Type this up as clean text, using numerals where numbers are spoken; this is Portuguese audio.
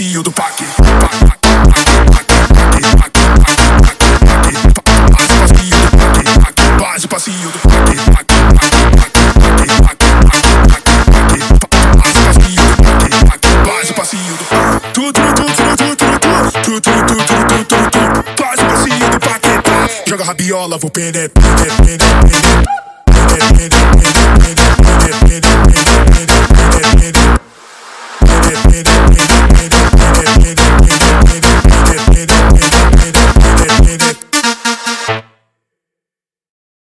passinho do paque. Base, passinho do paque. Base, passinho do paque. Base, passinho do paque. Joga rabiola, vou pender.